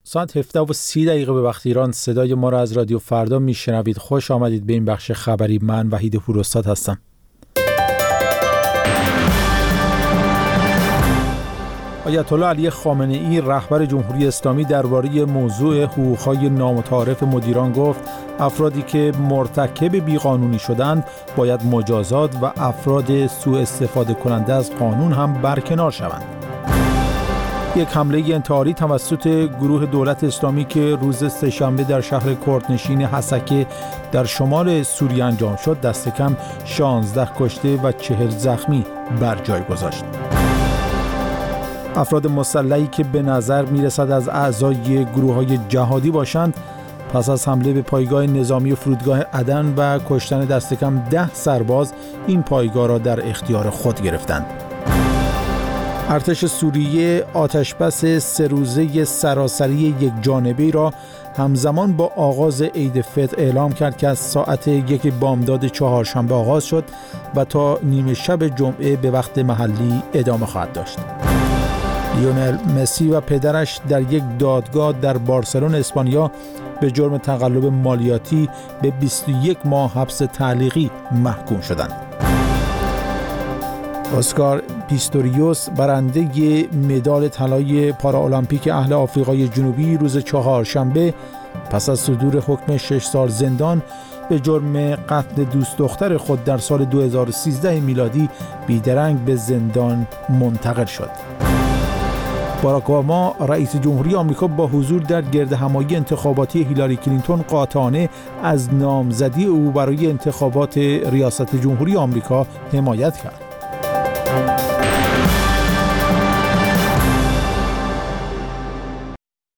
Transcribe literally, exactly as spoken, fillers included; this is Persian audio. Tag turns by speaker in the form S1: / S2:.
S1: ساعت هفده و سی دقیقه به وقت ایران صدای ما را از رادیو فردا میشنوید. خوش آمدید به این بخش خبری. من وحید پوراستاد هستم. آیت الله علی خامنه ای رهبر جمهوری اسلامی درباره موضوع حقوق‌های نامتعارف مدیران گفت افرادی که مرتکب بیقانونی شدند باید مجازات و افراد سوء استفاده کننده از قانون هم برکنار شوند. یک حمله انتحاری توسط گروه دولت اسلامی که روز سه‌شنبه در شهر کردنشین حسکه در شمال سوریه انجام شد دست کم شانزده کشته و چهل زخمی بر جای گذاشت. افراد مسلحی که به نظر میرسد از اعضای گروه‌های جهادی باشند پس از حمله به پایگاه نظامی فرودگاه عدن و کشتن دست کم ده سرباز این پایگاه را در اختیار خود گرفتند. ارتش سوریه آتشبس سه روزه سراسری یک جانبه‌ای را همزمان با آغاز عید فطر اعلام کرد که از ساعت یک بامداد چهارشنبه آغاز شد و تا نیمه شب جمعه به وقت محلی ادامه خواهد داشت. لیونل مسی و پدرش در یک دادگاه در بارسلون اسپانیا به جرم تقلب مالیاتی به بیست و یک ماه حبس تعلیقی محکوم شدند. اسکار پیستوریوس برنده مدال طلای پارالمپیک اهل آفریقای جنوبی روز چهارشنبه پس از صدور حکم شش سال زندان به جرم قتل دوست دختر خود در سال دو هزار و سیزده میلادی بیدرنگ به زندان منتقل شد. باراک اوباما رئیس جمهوری آمریکا با حضور در گردهمایی انتخاباتی هیلاری کلینتون قاطعانه از نامزدی او برای انتخابات ریاست جمهوری آمریکا حمایت کرد.